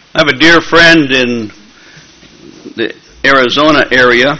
I have a dear friend in the Arizona area.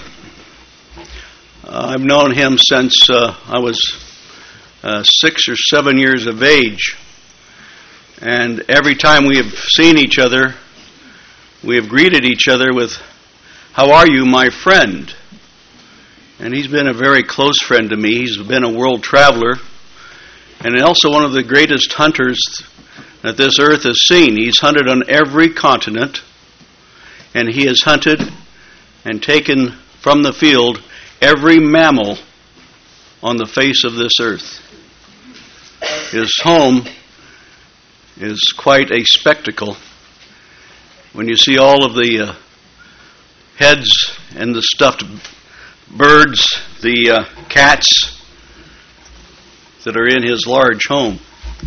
I've known him since I was 6 or 7 years of age. And every time we have seen each other, we have greeted each other with, "How are you, my friend?" And he's been a very close friend to me. He's been a world traveler and also one of the greatest hunters that this earth has seen. He's hunted on every continent, and he has hunted and taken from the field every mammal on the face of this earth. His home is quite a spectacle when you see all of the heads and the stuffed birds, the cats that are in his large home.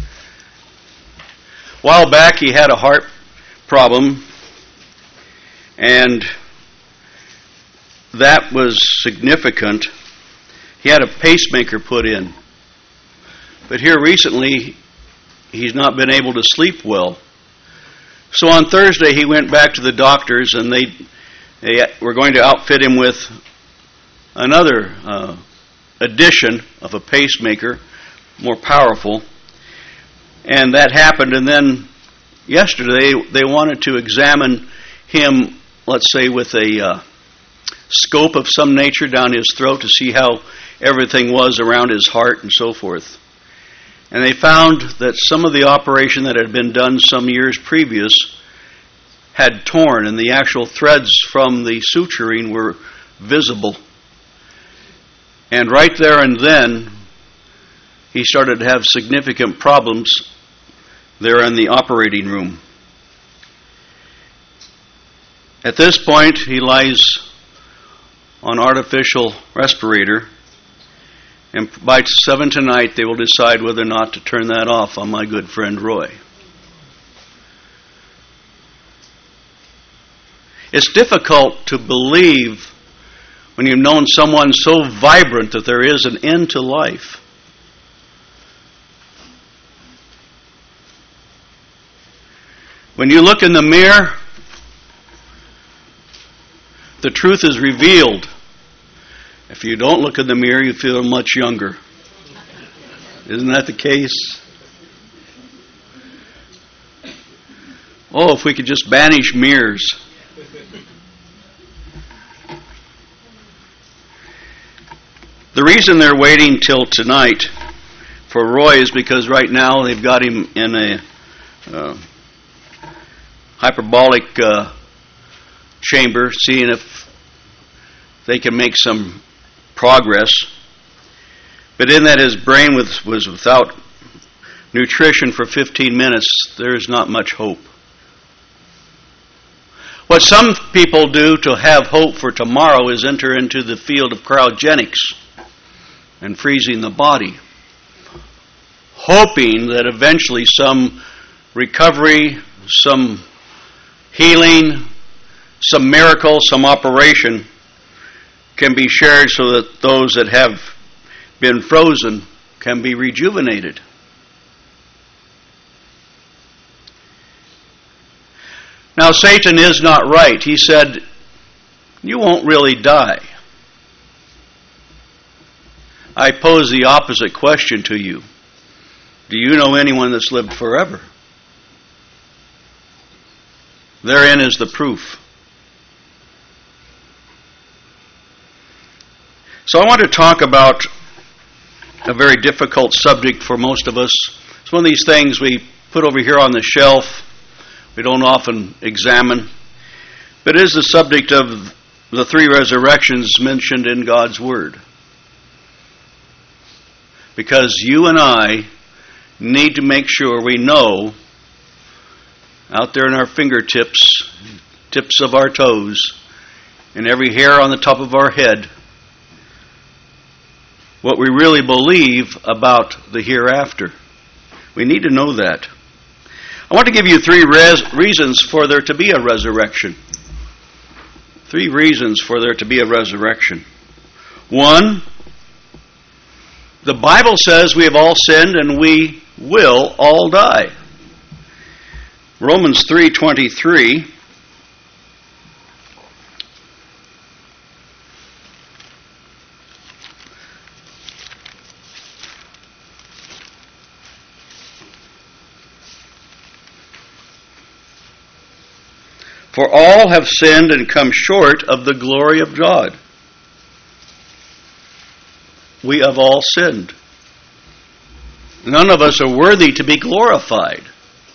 A while back he had a heart problem, and that was significant. He had a pacemaker put in. But here recently, he's not been able to sleep well. So on Thursday, he went back to the doctors, and they were going to outfit him with another addition of a pacemaker, more powerful. And that happened, and then yesterday they wanted to examine him, let's say, with a scope of some nature down his throat to see how everything was around his heart and so forth. And they found that some of the operation that had been done some years previous had torn, and the actual threads from the suturing were visible. And right there and then, he started to have significant problems there in the operating room. At this point, he lies on artificial respirator, and by 7 tonight, they will decide whether or not to turn that off on my good friend Roy. It's difficult to believe when you've known someone so vibrant that there is an end to life. When you look in the mirror, the truth is revealed. If you don't look in the mirror, you feel much younger. Isn't that the case? Oh, if we could just banish mirrors. The reason they're waiting till tonight for Roy is because right now they've got him in a hyperbolic chamber, seeing if they can make some progress. But in that his brain was without nutrition for 15 minutes, there is not much hope. What some people do to have hope for tomorrow is enter into the field of cryogenics and freezing the body, hoping that eventually some recovery, some healing, some miracle, some operation can be shared so that those that have been frozen can be rejuvenated. Now, Satan is not right. He said, "You won't really die." I pose the opposite question to you. Do you know anyone that's lived forever? Therein is the proof. So I want to talk about a very difficult subject for most of us. It's one of these things we put over here on the shelf. We don't often examine. But it is the subject of the 3 resurrections mentioned in God's Word. Because you and I need to make sure we know out there in our fingertips, tips of our toes, and every hair on the top of our head, what we really believe about the hereafter. We need to know that. I want to give you 3 reasons for there to be a resurrection. 3 reasons for there to be a resurrection. 1, the Bible says we have all sinned and we will all die. Romans 3:23. For all have sinned and come short of the glory of God. We have all sinned. None of us are worthy to be glorified.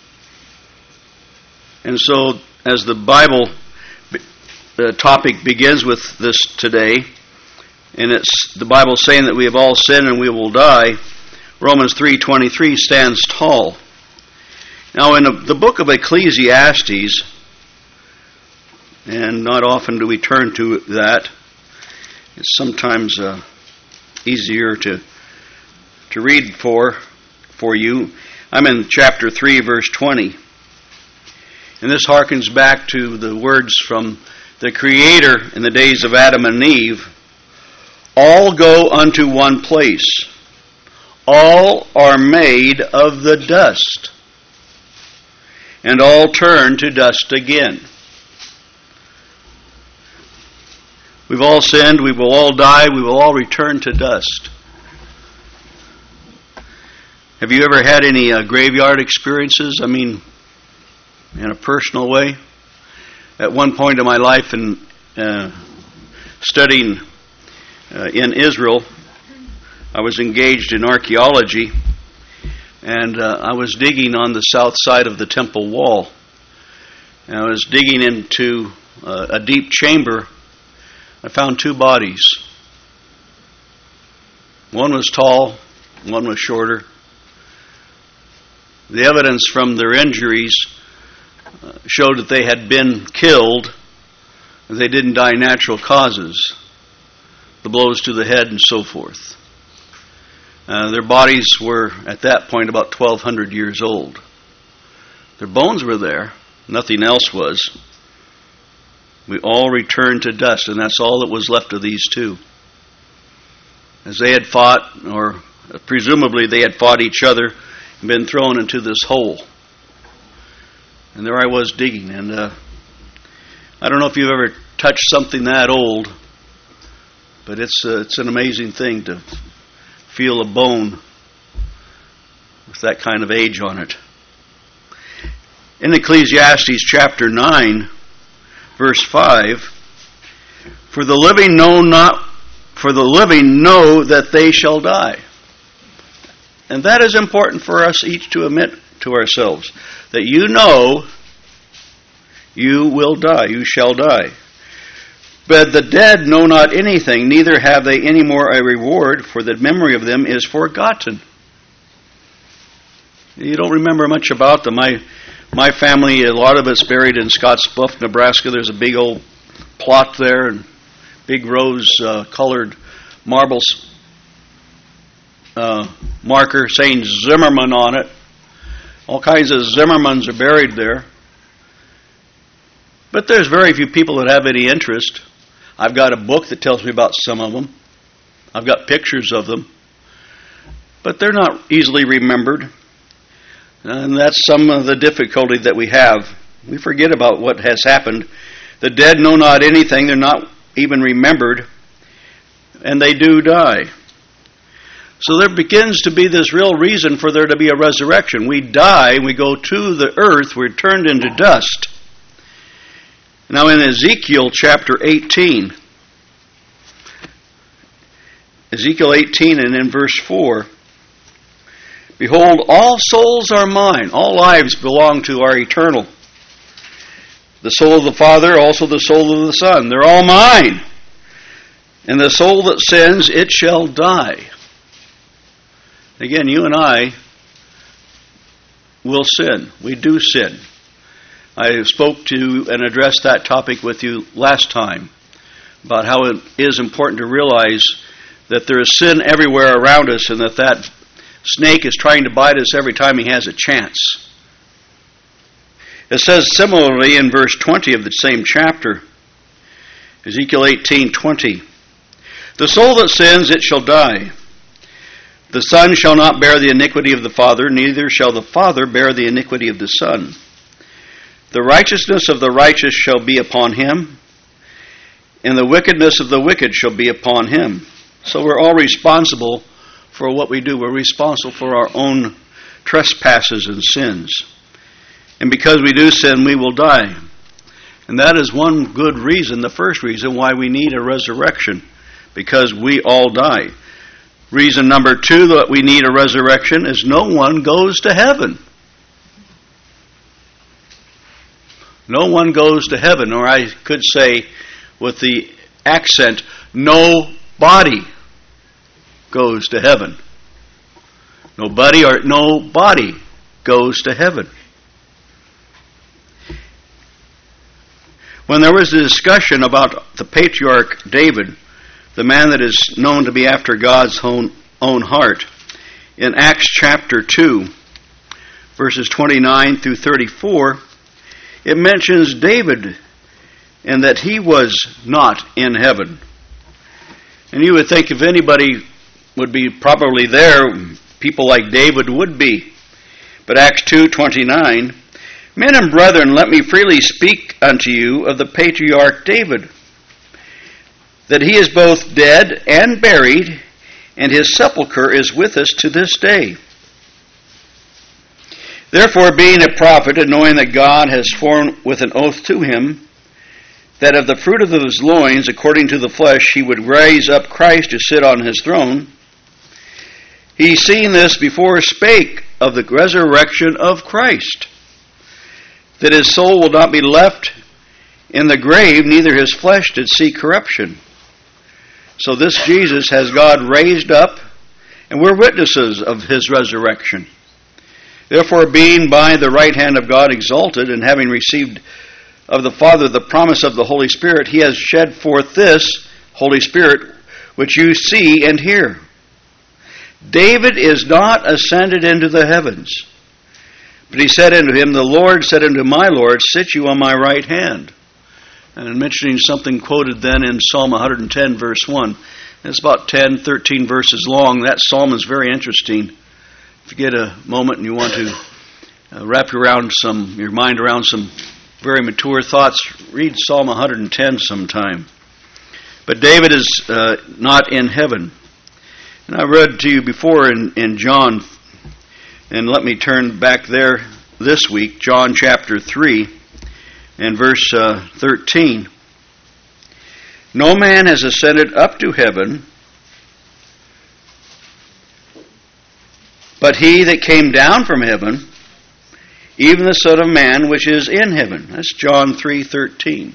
And so, as the Bible topic begins with this today, and it's the Bible saying that we have all sinned and we will die, Romans 3:23 stands tall. Now, in the book of Ecclesiastes, and not often do we turn to that, it's sometimes easier to read for you. I'm in chapter 3, verse 20. And this harkens back to the words from the Creator in the days of Adam and Eve. All go unto one place. All are made of the dust. And all turn to dust again. We've all sinned. We will all die. We will all return to dust. Have you ever had any graveyard experiences? I mean, in a personal way. At one point in my life in studying in Israel, I was engaged in archaeology, and I was digging on the south side of the temple wall. And I was digging into a deep chamber. I found two bodies. One was tall, one was shorter. The evidence from their injuries showed that they had been killed. They didn't die natural causes, the blows to the head and so forth. Their bodies were, at that point, about 1,200 years old. Their bones were there. Nothing else was. We all returned to dust, and that's all that was left of these two. As they had fought, or presumably they had fought each other, and been thrown into this hole. And there I was digging, and I don't know if you've ever touched something that old, but it's an amazing thing to feel a bone with that kind of age on it. In Ecclesiastes chapter 9, verse 5, For the living know that they shall die. And that is important for us each to admit to ourselves, that you know you will die, you shall die. But the dead know not anything, neither have they any more a reward, for the memory of them is forgotten. You don't remember much about them. My family, a lot of it's buried in Scottsbluff, Nebraska. There's a big old plot there, and big rose-colored marble marker saying Zimmerman on it. All kinds of Zimmermans are buried there. But there's very few people that have any interest. I've got a book that tells me about some of them. I've got pictures of them. But they're not easily remembered. And that's some of the difficulty that we have. We forget about what has happened. The dead know not anything. They're not even remembered. And they do die. So there begins to be this real reason for there to be a resurrection. We die, we go to the earth, we're turned into dust. Now in Ezekiel chapter 18, Ezekiel 18 and in verse 4, Behold, all souls are mine. All lives belong to our eternal. The soul of the Father, also the soul of the Son. They're all mine. And the soul that sins, it shall die. Again, you and I will sin. We do sin. I spoke to and addressed that topic with you last time about how it is important to realize that there is sin everywhere around us and that snake is trying to bite us every time he has a chance. It says similarly in verse 20 of the same chapter, Ezekiel 18:20, The soul that sins, it shall die. The Son shall not bear the iniquity of the Father, neither shall the Father bear the iniquity of the Son. The righteousness of the righteous shall be upon him, and the wickedness of the wicked shall be upon him. So we're all responsible for what we do. We're responsible for our own trespasses and sins. And because we do sin, we will die. And that is one good reason, the first reason why we need a resurrection, because we all die. Reason number 2 that we need a resurrection is no one goes to heaven. No one goes to heaven, or I could say with the accent, no body goes to heaven. Nobody goes to heaven. When there was a discussion about the patriarch David, the man that is known to be after God's own heart, in Acts chapter 2, verses 29 through 34, it mentions David and that he was not in heaven. And you would think if anybody would be probably there, people like David would be. But Acts 2:29, men and brethren, let me freely speak unto you of the patriarch David, that he is both dead and buried, and his sepulchre is with us to this day. Therefore, being a prophet, and knowing that God has sworn with an oath to him, that of the fruit of his loins, according to the flesh, he would raise up Christ to sit on his throne, he, seeing this before, spake of the resurrection of Christ, that his soul will not be left in the grave, neither his flesh did see corruption. So this Jesus has God raised up, and we're witnesses of his resurrection. Therefore, being by the right hand of God exalted, and having received of the Father the promise of the Holy Spirit, he has shed forth this Holy Spirit, which you see and hear. David is not ascended into the heavens, but he said unto him, the Lord said unto my Lord, sit you on my right hand. And I'm mentioning something quoted then in Psalm 110, verse 1. It's about 10, 13 verses long. That psalm is very interesting. If you get a moment and you want to wrap your mind around some very mature thoughts, read Psalm 110 sometime. But David is not in heaven. And I read to you before in John, and let me turn back there this week, John chapter 3 and verse 13. No man has ascended up to heaven, but he that came down from heaven, even the Son of Man which is in heaven. That's John 3:13.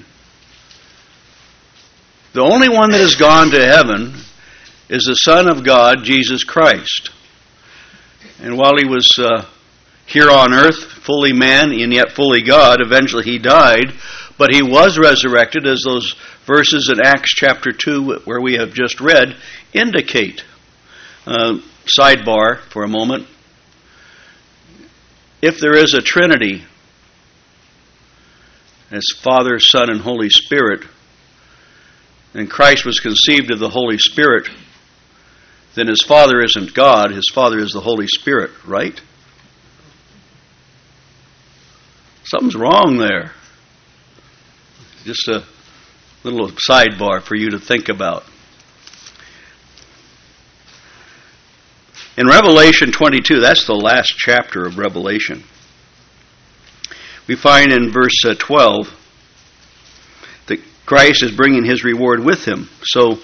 The only one that has gone to heaven is the Son of God, Jesus Christ. And while he was here on earth, fully man and yet fully God, eventually he died, but he was resurrected, as those verses in Acts chapter 2, where we have just read, indicate. Sidebar for a moment. If there is a Trinity, as Father, Son, and Holy Spirit, and Christ was conceived of the Holy Spirit, then his Father isn't God, his Father is the Holy Spirit, right? Something's wrong there. Just a little sidebar for you to think about. In Revelation 22, that's the last chapter of Revelation, we find in verse 12 that Christ is bringing his reward with him. So,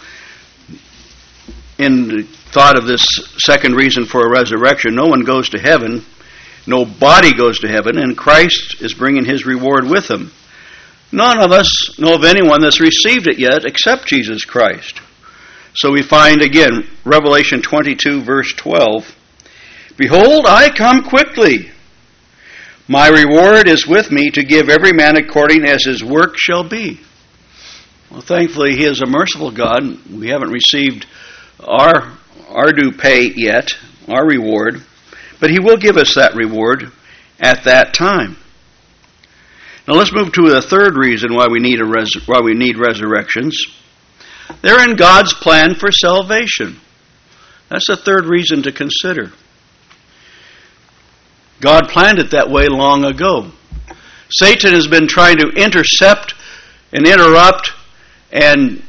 in the thought of this second reason for a resurrection, no one goes to heaven, no body goes to heaven, and Christ is bringing his reward with him. None of us know of anyone that's received it yet except Jesus Christ. So we find again, Revelation 22, verse 12, behold, I come quickly. My reward is with me to give every man according as his work shall be. Well, thankfully, he is a merciful God. We haven't received our due pay yet, our reward, but he will give us that reward at that time. Now let's move to the third reason why we need resurrections. They're in God's plan for salvation. That's the third reason to consider. God planned it that way long ago. Satan has been trying to intercept and interrupt and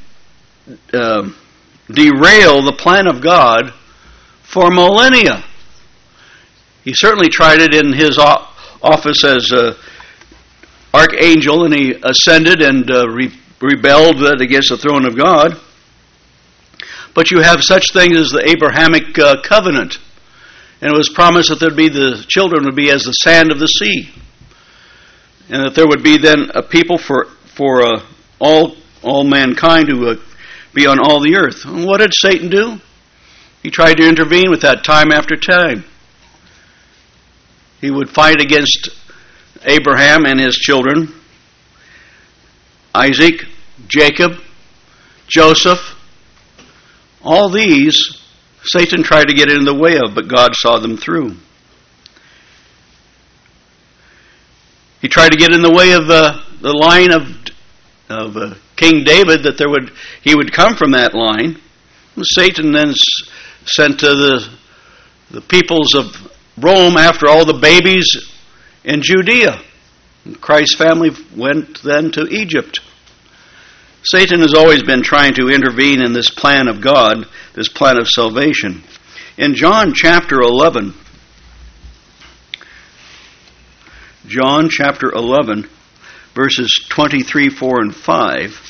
derail the plan of God for millennia. He certainly tried it in his office as archangel, and he ascended and rebelled against the throne of God. But you have such things as the Abrahamic covenant, and it was promised that the children would be as the sand of the sea, and that there would be then a people for all mankind to be on all the earth. And what did Satan do? He tried to intervene with that time after time. He would fight against Abraham and his children, Isaac, Jacob, Joseph. All these Satan tried to get in the way of, but God saw them through. He tried to get in the way of the line of King David, that he would come from that line. And Satan then sent the peoples of Rome after all the babies in Judea. Christ's family went then to Egypt. Satan has always been trying to intervene in this plan of God, this plan of salvation. In John chapter 11, verses 23, 4, and 5,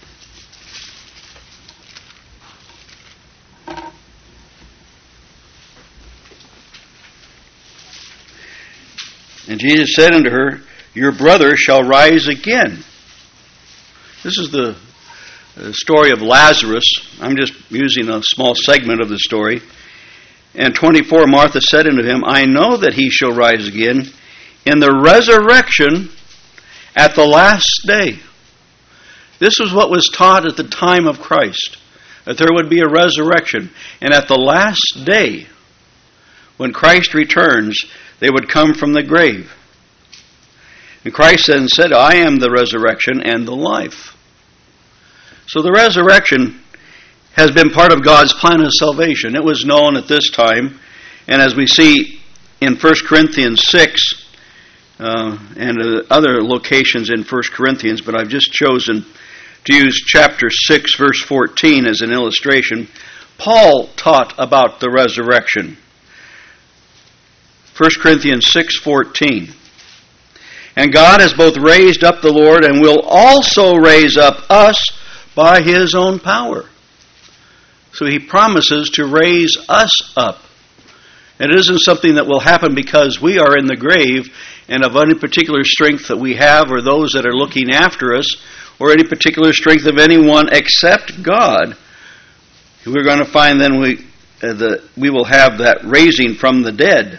and Jesus said unto her, Your brother shall rise again. This is the story of Lazarus. I'm just using a small segment of the story. And 24, Martha said unto him, I know that he shall rise again in the resurrection at the last day. This was what was taught at the time of Christ, that there would be a resurrection. And at the last day, when Christ returns, they would come from the grave. And Christ then said, I am the resurrection and the life. So the resurrection has been part of God's plan of salvation. It was known at this time, and as we see in 1 Corinthians 6 and other locations in 1 Corinthians, but I've just chosen to use chapter 6, verse 14 as an illustration. Paul taught about the resurrection. 1 Corinthians 6:14. And God has both raised up the Lord and will also raise up us by His own power. So He promises to raise us up. And it isn't something that will happen because we are in the grave and of any particular strength that we have, or those that are looking after us, or any particular strength of anyone except God. We're going to find then we will have that raising from the dead.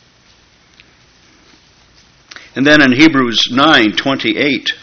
And then in Hebrews 9:28,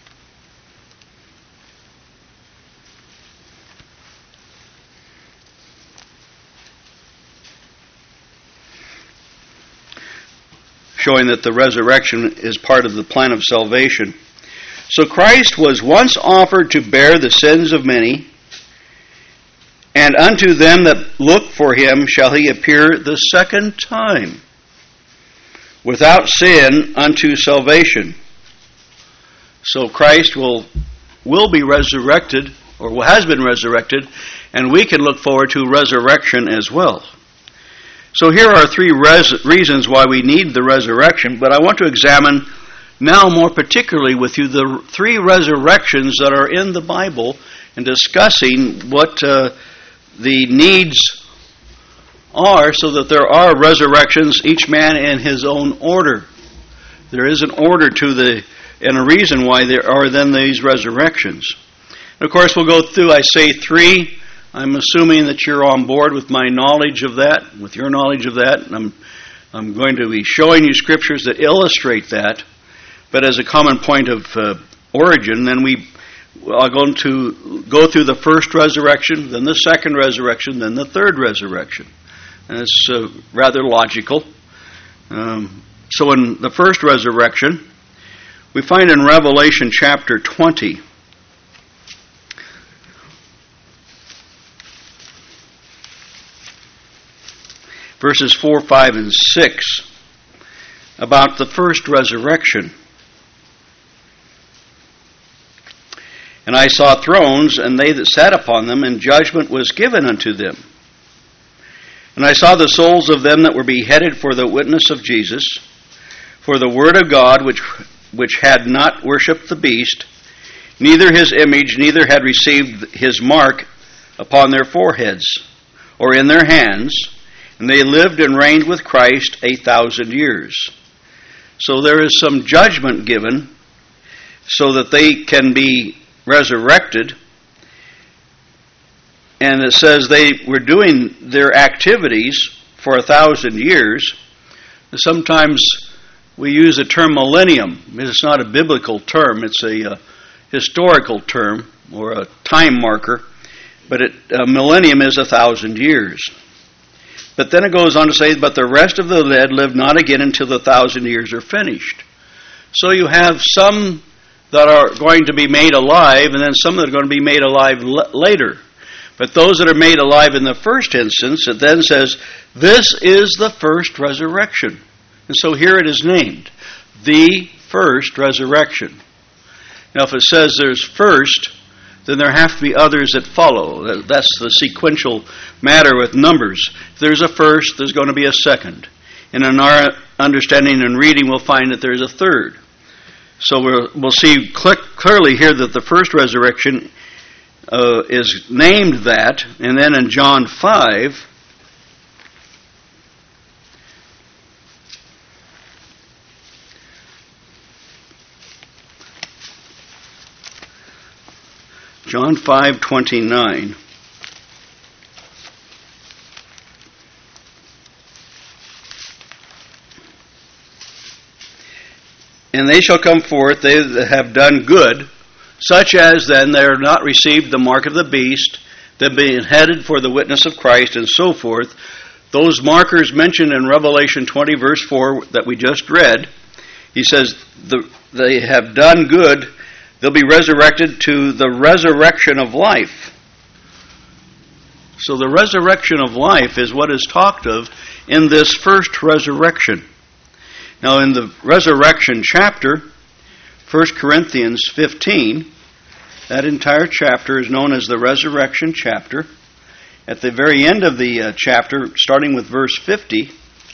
showing that the resurrection is part of the plan of salvation. So Christ was once offered to bear the sins of many, and unto them that look for Him shall He appear the second time, without sin unto salvation. So Christ will be resurrected, or has been resurrected, and we can look forward to resurrection as well. So here are three reasons why we need the resurrection, but I want to examine now more particularly with you the three resurrections that are in the Bible, and discussing what the needs are, so that there are resurrections, each man in his own order. There is an order to and a reason why there are then these resurrections. And of course, we'll go through, I say three. I'm assuming that you're on board with my knowledge of that, with your knowledge of that. And I'm going to be showing you scriptures that illustrate that. But as a common point of origin, then are going to go through the first resurrection, then the second resurrection, then the third resurrection. And it's rather logical. So in the first resurrection, we find in Revelation chapter 20, verses 4, 5, and 6, about the first resurrection. And I saw thrones, and they that sat upon them, and judgment was given unto them. And I saw the souls of them that were beheaded for the witness of Jesus, for the word of God, which had not worshipped the beast, neither his image, neither had received his mark upon their foreheads, or in their hands, and they lived and reigned with Christ 1,000 years. So there is some judgment given so that they can be resurrected. And it says they were doing their activities for 1,000 years. Sometimes we use the term millennium. It's not a biblical term. It's a historical term or a time marker. But a millennium is 1,000 years. But then it goes on to say, but the rest of the dead live not again until the 1,000 years are finished. So you have some that are going to be made alive, and then some that are going to be made alive later. But those that are made alive in the first instance, it then says, this is the first resurrection. And so here it is named, the first resurrection. Now if it says there's first, then there have to be others that follow. That's the sequential matter with numbers. If there's a first, there's going to be a second. And in our understanding and reading, we'll find that there's a third. So we'll see clearly here that the first resurrection is named that. And then in John 5, John 5:29. And they shall come forth, they that have done good, such as then they are not received the mark of the beast, that being headed for the witness of Christ, and so forth. Those markers mentioned in Revelation 20, verse 4, that we just read, he says, they have done good. They'll be resurrected to the resurrection of life. So the resurrection of life is what is talked of in this first resurrection. Now in the resurrection chapter, 1 Corinthians 15, that entire chapter is known as the resurrection chapter. At the very end of the chapter, starting with verse 50,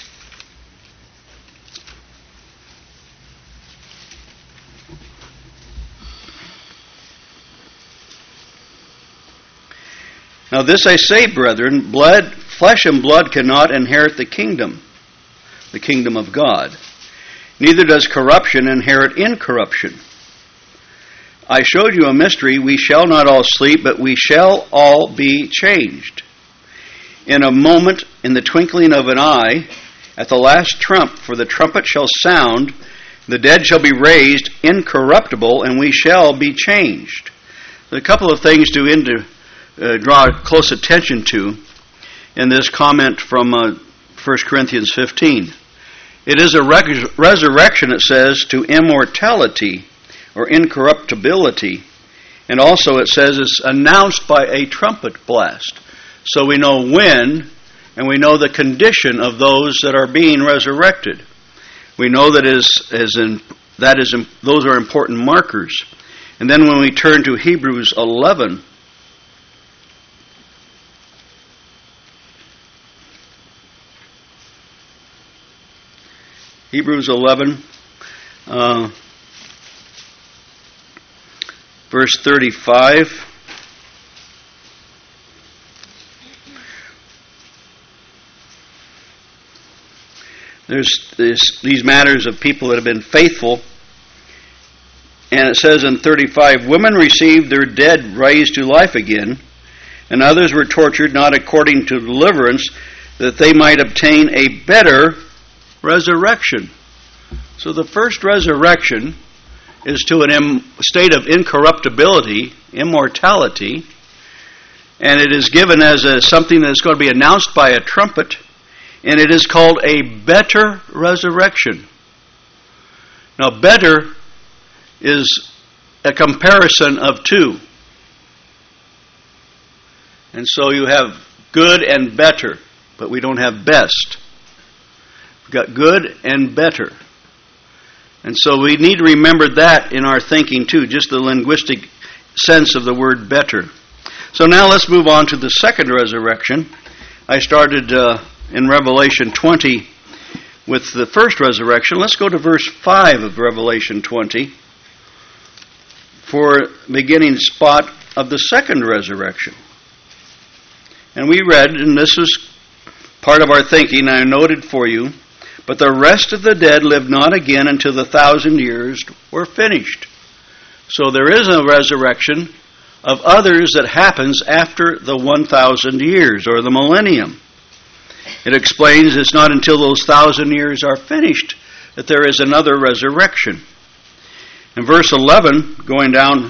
now this I say, brethren, flesh and blood cannot inherit the kingdom of God. Neither does corruption inherit incorruption. I showed you a mystery. We shall not all sleep, but we shall all be changed. In a moment, in the twinkling of an eye, at the last trump, for the trumpet shall sound, the dead shall be raised incorruptible, and we shall be changed. A couple of things to draw close attention to in this comment from 1 Corinthians 15. It is a resurrection, it says, to immortality or incorruptibility. And also it says it's announced by a trumpet blast. So we know when, and we know the condition of those that are being resurrected. We know that those are important markers. And then when we turn to Hebrews 11, Hebrews 11, verse 35. There's these matters of people that have been faithful. And it says in 35, women received their dead raised to life again, and others were tortured not according to deliverance, that they might obtain a better resurrection. So the first resurrection is to a state of incorruptibility, immortality, and it is given as something that is going to be announced by a trumpet, and it is called a better resurrection. Now, better is a comparison of two. And so you have good and better, but we don't have best. We've got good and better. And so we need to remember that in our thinking too, just the linguistic sense of the word better. So now let's move on to the second resurrection. I started in Revelation 20 with the first resurrection. Let's go to verse 5 of Revelation 20 for beginning spot of the second resurrection. And we read, and this is part of our thinking, I noted for you, but the rest of the dead lived not again until the 1,000 years were finished. So there is a resurrection of others that happens after the 1,000 years or the millennium. It explains it's not until those 1,000 years are finished that there is another resurrection. In verse 11, going down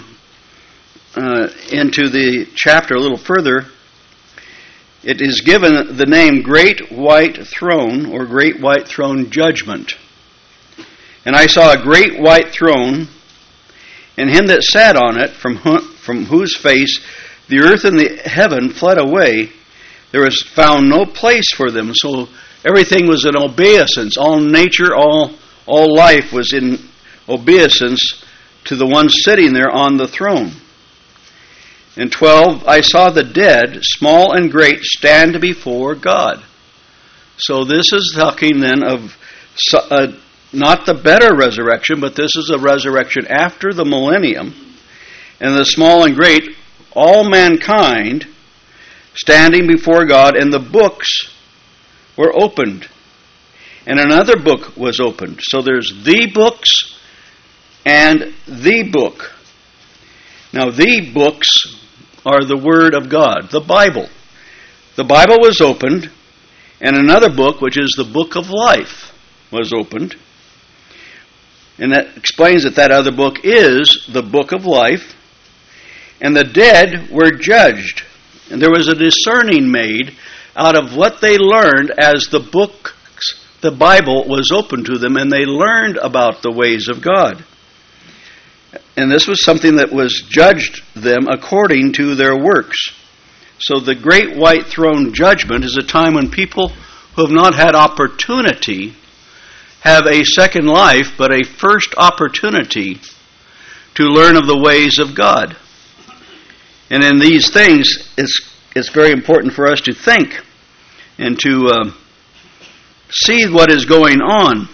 into the chapter a little further, it is given the name Great White Throne or Great White Throne Judgment. And I saw a great white throne, and him that sat on it, from whose face the earth and the heaven fled away. There was found no place for them. So everything was in obeisance. All nature, all life was in obeisance to the one sitting there on the throne. In 12, I saw the dead, small and great, stand before God. So this is talking then of not the better resurrection, but this is a resurrection after the millennium. And the small and great, all mankind, standing before God, and the books were opened. And another book was opened. So there's the books and the book. Now the books are the Word of God, the Bible. The Bible was opened, and another book, which is the Book of Life, was opened. And that explains that that other book is the Book of Life. And the dead were judged. And there was a discerning made out of what they learned as the books, the Bible was open to them, and they learned about the ways of God. And this was something that was judged them according to their works. So the Great White Throne Judgment is a time when people who have not had opportunity have a second life, but a first opportunity to learn of the ways of God. And in these things, it's very important for us to think and to see what is going on.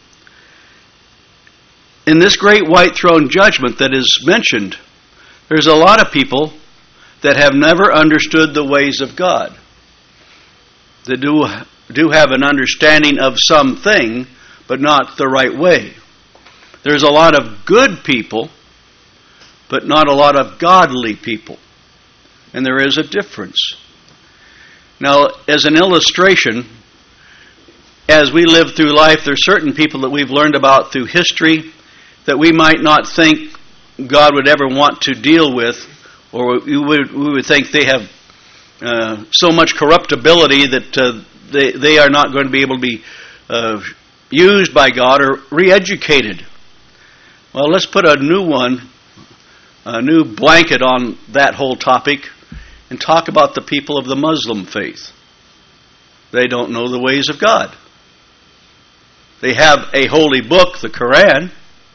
In this Great White Throne Judgment that is mentioned, there's a lot of people that have never understood the ways of God. They do have an understanding of something, but not the right way. There's a lot of good people, but not a lot of godly people. And there is a difference. Now, as an illustration, as we live through life, there's certain people that we've learned about through history that we might not think God would ever want to deal with, or we would think they have so much corruptibility that they are not going to be able to be used by God or re-educated. Well, let's put a new blanket on that whole topic and talk about the people of the Muslim faith. They don't know the ways of God. They have a holy book, the Quran,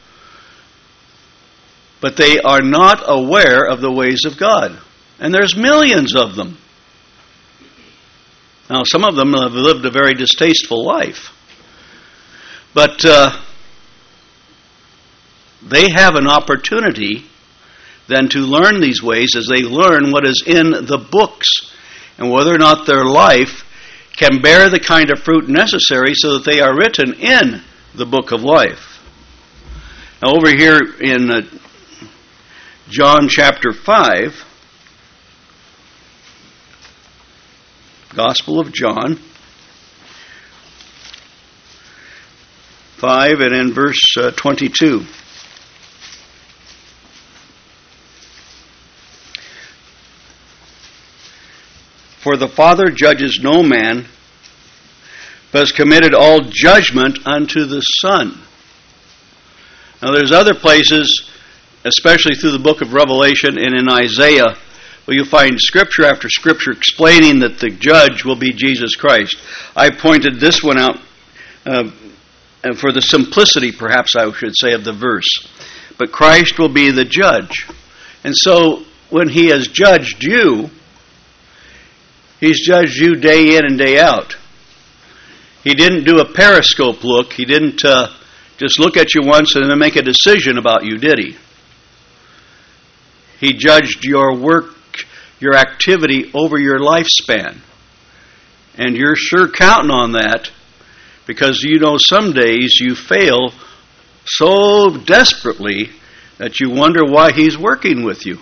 but they are not aware of the ways of God. And there's millions of them. Now, some of them have lived a very distasteful life. But they have an opportunity then to learn these ways as they learn what is in the books and whether or not their life can bear the kind of fruit necessary so that they are written in the book of life. Now, over here in John chapter 5, Gospel of John 5 and in verse 22. For the Father judges no man, but has committed all judgment unto the Son. Now there's other places, especially through the book of Revelation and in Isaiah, where you find scripture after scripture explaining that the judge will be Jesus Christ. I pointed this one out for the simplicity, perhaps I should say, of the verse. But Christ will be the judge. And so when he has judged you, he's judged you day in and day out. He didn't do a periscope look. He didn't just look at you once and then make a decision about you, did he? He judged your work, your activity over your lifespan. And you're sure counting on that, because you know some days you fail so desperately that you wonder why he's working with you.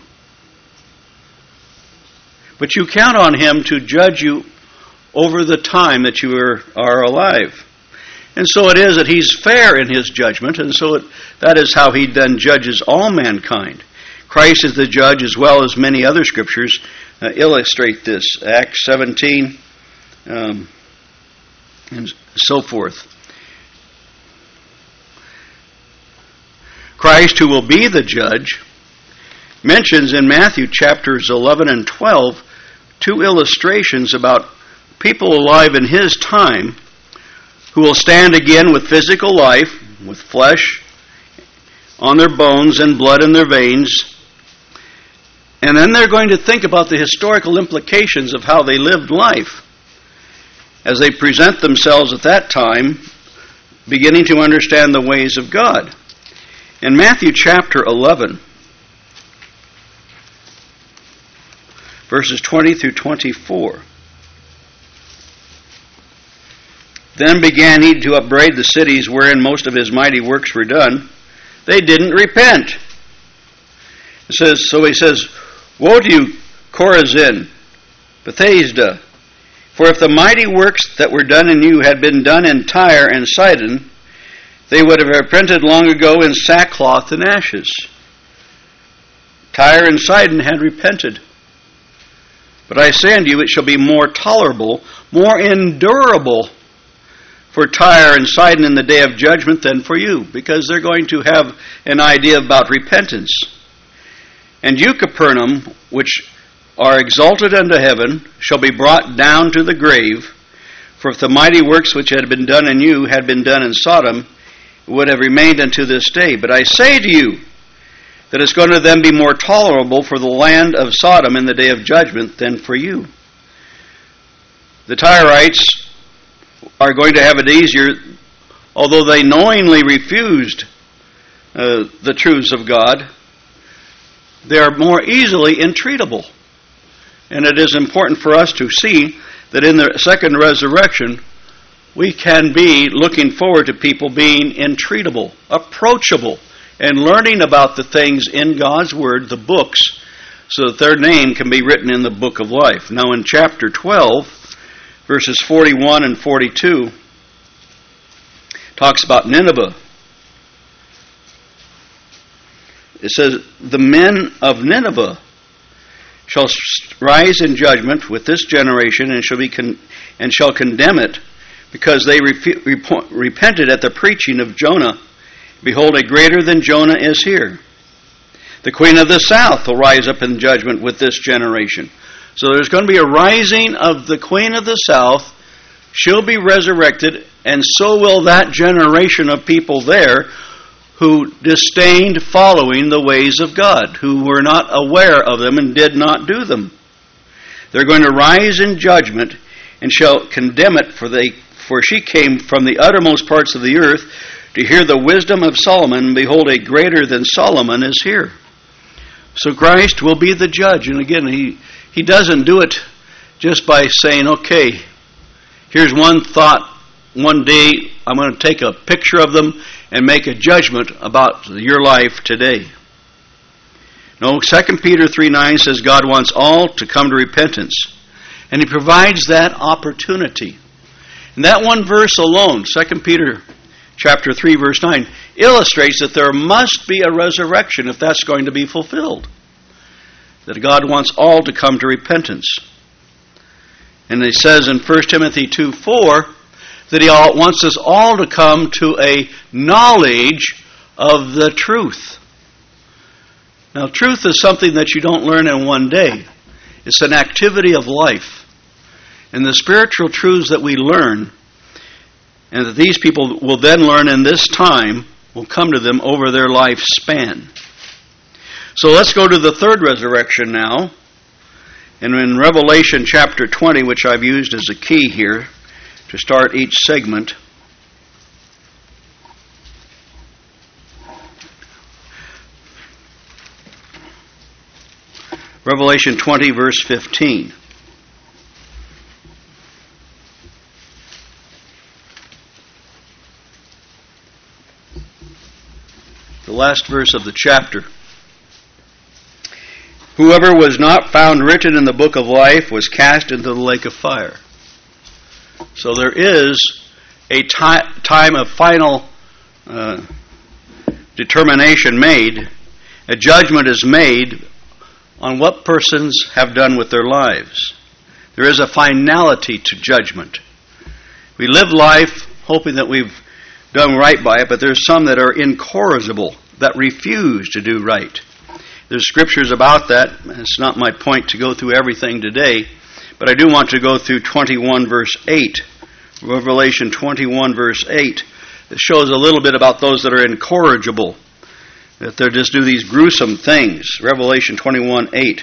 But you count on him to judge you over the time that you are alive. And so it is that he's fair in his judgment, and so that is how he then judges all mankind. Christ is the judge, as well as many other scriptures illustrate this. Acts 17, and so forth. Christ, who will be the judge, mentions in Matthew chapters 11 and 12 two illustrations about people alive in his time who will stand again with physical life, with flesh on their bones and blood in their veins. And then they're going to think about the historical implications of how they lived life as they present themselves at that time, beginning to understand the ways of God. In Matthew chapter 11, verses 20 through 24, then began he to upbraid the cities wherein most of his mighty works were done. They didn't repent. So he says, Woe to you, Chorazin, Bethsaida! For if the mighty works that were done in you had been done in Tyre and Sidon, they would have repented long ago in sackcloth and ashes. Tyre and Sidon had repented. But I say unto you, it shall be more tolerable, more endurable for Tyre and Sidon in the day of judgment than for you, because they're going to have an idea about repentance. And you, Capernaum, which are exalted unto heaven, shall be brought down to the grave. For if the mighty works which had been done in you had been done in Sodom, it would have remained unto this day. But I say to you, that it's going to then be more tolerable for the land of Sodom in the day of judgment than for you. The Tyrites are going to have it easier, although they knowingly refused the truths of God. They are more easily entreatable. And it is important for us to see that in the second resurrection, we can be looking forward to people being entreatable, approachable, and learning about the things in God's Word, the books, so that their name can be written in the book of life. Now in chapter 12, verses 41 and 42, talks about Nineveh. It says, The men of Nineveh shall rise in judgment with this generation and shall condemn it, because they repented at the preaching of Jonah. Behold, a greater than Jonah is here. The queen of the south will rise up in judgment with this generation. So there's going to be a rising of the queen of the south. She'll be resurrected, and so will that generation of people there who disdained following the ways of God, who were not aware of them and did not do them. They're going to rise in judgment and shall condemn it, for she came from the uttermost parts of the earth to hear the wisdom of Solomon. Behold, a greater than Solomon is here. So Christ will be the judge. And again, he doesn't do it just by saying, okay, here's one thought. One day I'm going to take a picture of them and make a judgment about your life today. No, 2 Peter 3:9 says God wants all to come to repentance. And he provides that opportunity. And that one verse alone, 2 Peter chapter 3, verse 9, illustrates that there must be a resurrection if that's going to be fulfilled. That God wants all to come to repentance. And he says in 1 Timothy 2:4 that he wants us all to come to a knowledge of the truth. Now, truth is something that you don't learn in one day. It's an activity of life. And the spiritual truths that we learn, and that these people will then learn in this time, will come to them over their lifespan. So let's go to the third resurrection now. And in Revelation chapter 20, which I've used as a key here to start each segment, Revelation 20, verse 15. The last verse of the chapter. Whoever was not found written in the book of life was cast into the lake of fire. So there is a time of final determination made. A judgment is made on what persons have done with their lives. There is a finality to judgment. We live life hoping that we've done right by it, but there's some that are incorrigible, that refuse to do right. There's scriptures about that. It's not my point to go through everything today, but I do want to go through 21 verse 8. Revelation 21 verse 8. It shows a little bit about those that are incorrigible, that they just do these gruesome things. Revelation 21:8.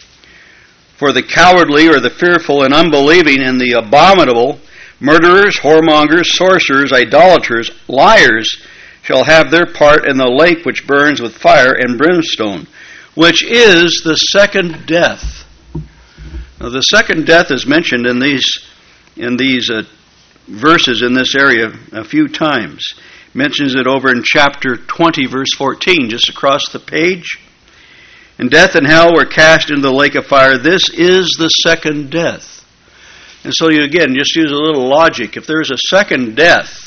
For the cowardly or the fearful and unbelieving and the abominable, murderers, whoremongers, sorcerers, idolaters, liars, shall have their part in the lake which burns with fire and brimstone, which is the second death. Now, the second death is mentioned in these verses in this area a few times. Mentions it over in chapter 20, verse 14, just across the page. And death and hell were cast into the lake of fire. This is the second death. And so you again just use a little logic. If there's a second death,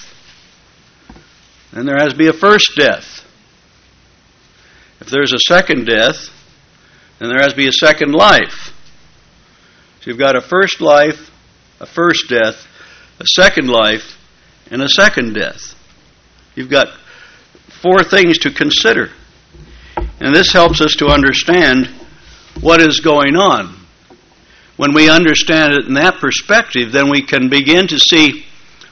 then there has to be a first death. If there's a second death, then there has to be a second life. So you've got a first life, a first death, a second life, and a second death. You've got four things to consider. And this helps us to understand what is going on. When we understand it in that perspective, then we can begin to see,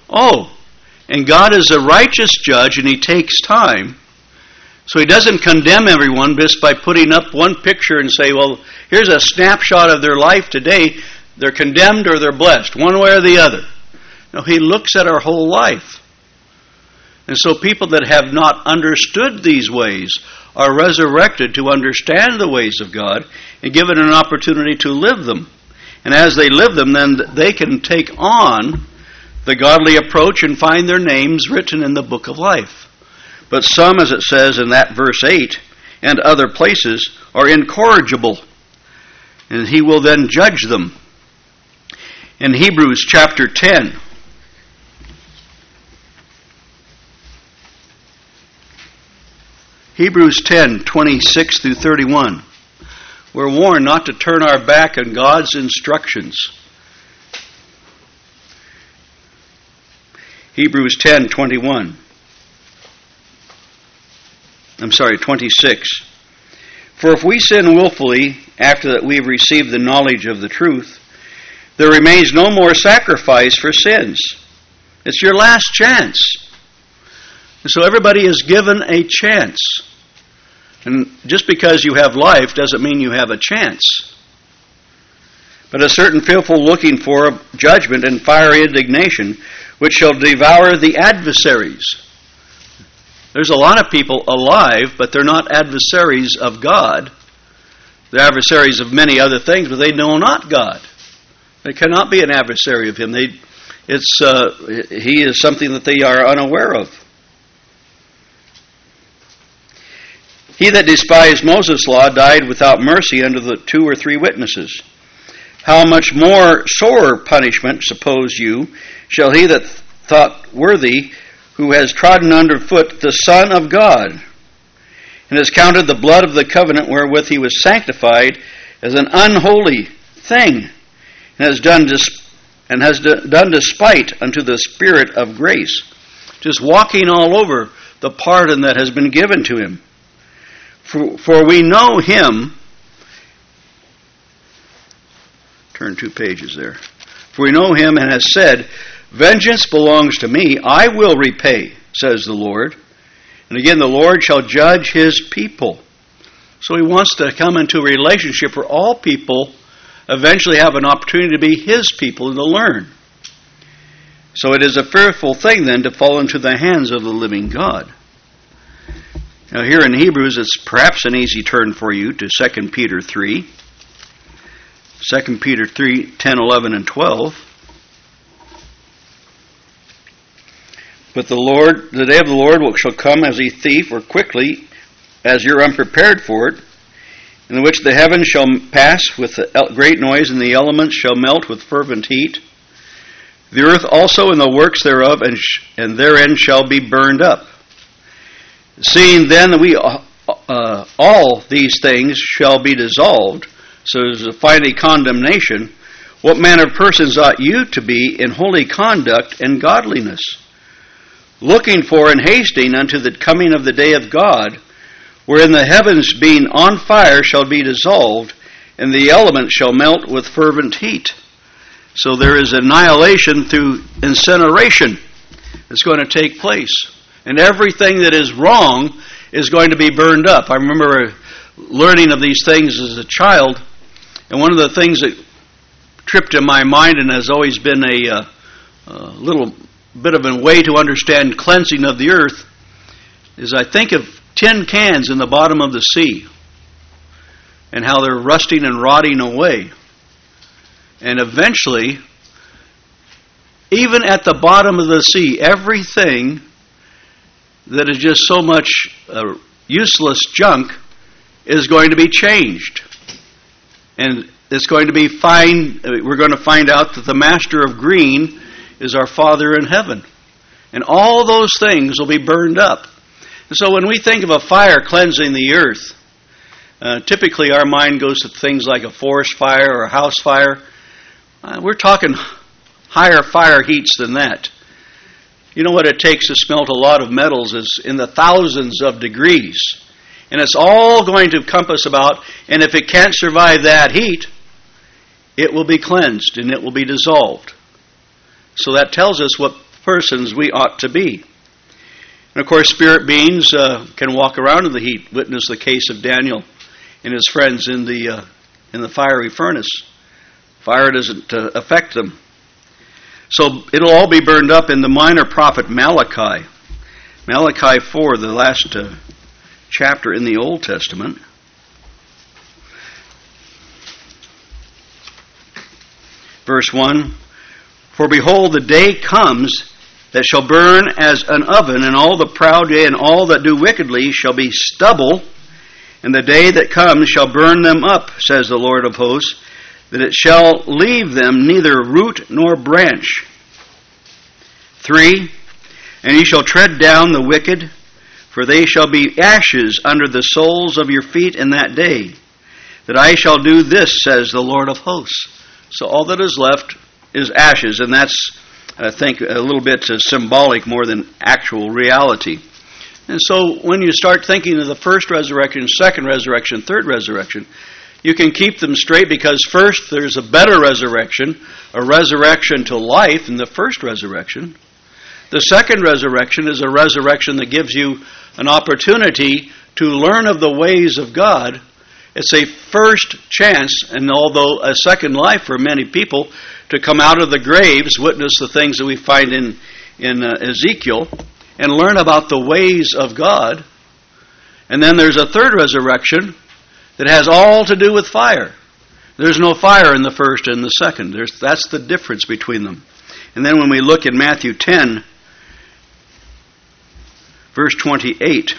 and God is a righteous judge and He takes time. So He doesn't condemn everyone just by putting up one picture and say, well, here's a snapshot of their life today. They're condemned or they're blessed, one way or the other. No, He looks at our whole life. And so people that have not understood these ways are resurrected to understand the ways of God and given an opportunity to live them. And as they live them, then they can take on the godly approach and find their names written in the book of life. But some, as it says in that verse 8 and other places, are incorrigible. And He will then judge them. In Hebrews chapter 10, Hebrews 10, 26 through 31. We're warned not to turn our back on God's instructions. Hebrews 10, 21. 26. For if we sin willfully after that we have received the knowledge of the truth, there remains no more sacrifice for sins. It's your last chance. And so everybody is given a chance. And just because you have life doesn't mean you have a chance. But a certain fearful looking for judgment and fiery indignation, which shall devour the adversaries. There's a lot of people alive, but they're not adversaries of God. They're adversaries of many other things, but they know not God. They cannot be an adversary of Him. He is something that they are unaware of. He that despised Moses' law died without mercy under the 2 or 3 witnesses. How much more sore punishment, suppose you, shall he that thought worthy, who has trodden underfoot the Son of God, and has counted the blood of the covenant wherewith He was sanctified as an unholy thing, and has done despite unto the Spirit of grace, just walking all over the pardon that has been given to him. For we know Him, turn 2 pages there. For we know Him and has said, vengeance belongs to me, I will repay, says the Lord. And again, the Lord shall judge His people. So he wants to come into a relationship where all people eventually have an opportunity to be his people and to learn. So it is a fearful thing then to fall into the hands of the living God. Now here in Hebrews, it's perhaps an easy turn for you to 2 Peter 3. 2 Peter 3, 10, 11, and 12. But the day of the Lord shall come as a thief, or quickly, as you're unprepared for it, in which the heavens shall pass with a great noise, and the elements shall melt with fervent heat. The earth also and the works thereof, and therein shall be burned up. Seeing then that we all these things shall be dissolved, so as to find a condemnation, what manner of persons ought you to be in holy conduct and godliness, looking for and hasting unto the coming of the day of God, wherein the heavens being on fire shall be dissolved, and the elements shall melt with fervent heat. So there is annihilation through incineration that's going to take place. And everything that is wrong is going to be burned up. I remember learning of these things as a child, and one of the things that tripped in my mind and has always been a little bit of a way to understand cleansing of the earth is I think of tin cans in the bottom of the sea and how they're rusting and rotting away. And eventually, even at the bottom of the sea, everything that is just so much useless junk is going to be changed. And it's going to be fine. We're going to find out that the master of green is our Father in heaven. And all those things will be burned up. And so when we think of a fire cleansing the earth, typically our mind goes to things like a forest fire or a house fire. We're talking higher fire heats than that. You know what it takes to smelt a lot of metals is in the thousands of degrees. And it's all going to compass about, and if it can't survive that heat, it will be cleansed and it will be dissolved. So that tells us what persons we ought to be. And of course, spirit beings can walk around in the heat. Witness the case of Daniel and his friends in the fiery furnace. Fire doesn't affect them. So it'll all be burned up in the minor prophet Malachi. Malachi 4, the last chapter in the Old Testament. Verse 1, For behold, the day comes that shall burn as an oven, and all the proud and all that do wickedly shall be stubble, and the day that comes shall burn them up, says the Lord of hosts, that it shall leave them neither root nor branch. 3, And ye shall tread down the wicked, for they shall be ashes under the soles of your feet in that day, that I shall do this, says the Lord of hosts. So all that is left is ashes, and that's, I think, a little bit symbolic more than actual reality. And so when you start thinking of the first resurrection, second resurrection, third resurrection, you can keep them straight because first there's a better resurrection, a resurrection to life in the first resurrection. The second resurrection is a resurrection that gives you an opportunity to learn of the ways of God. It's a first chance, and although a second life for many people, to come out of the graves, witness the things that we find in Ezekiel, and learn about the ways of God. And then there's a third resurrection that has all to do with fire. There's no fire in the first and the second. That's the difference between them. And then when we look in Matthew 10, verse 28,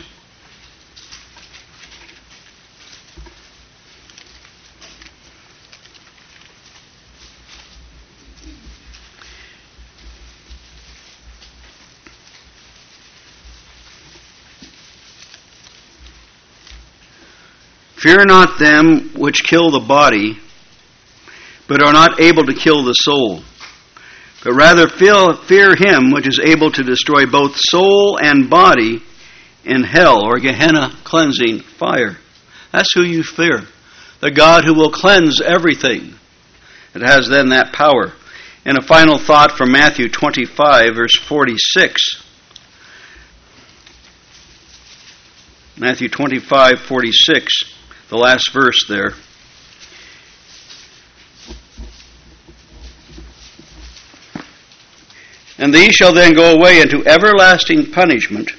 Fear not them which kill the body, but are not able to kill the soul. But rather fear him which is able to destroy both soul and body in hell, or Gehenna cleansing fire. That's who you fear. The God who will cleanse everything. It has then that power. And a final thought from Matthew 25, verse 46. Matthew 25, 46. the last verse there. And these shall then go away into everlasting punishment.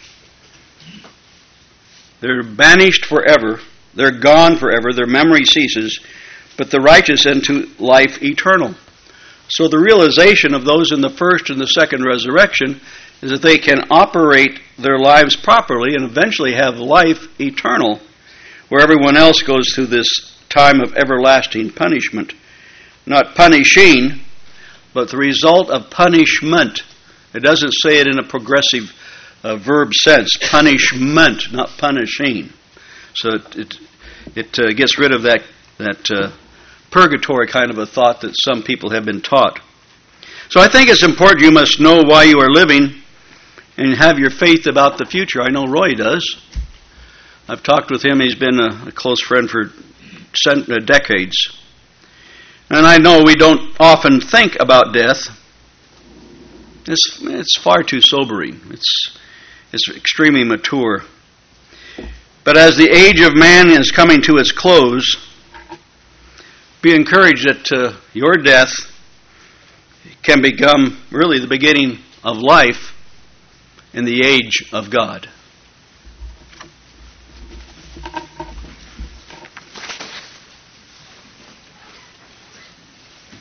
They're banished forever. They're gone forever. Their memory ceases. But the righteous into life eternal. So the realization of those in the first and the second resurrection is that they can operate their lives properly and eventually have life eternal, where everyone else goes through this time of everlasting punishment. Not punishing, but the result of punishment. It doesn't say it in a progressive verb sense. Punishment, not punishing. So it gets rid of that purgatory kind of a thought that some people have been taught. So I think it's important you must know why you are living and have your faith about the future. I know Roy does. I've talked with him. He's been a close friend for decades. And I know we don't often think about death. It's far too sobering. It's extremely mature. But as the age of man is coming to its close, be encouraged that your death can become really the beginning of life in the age of God.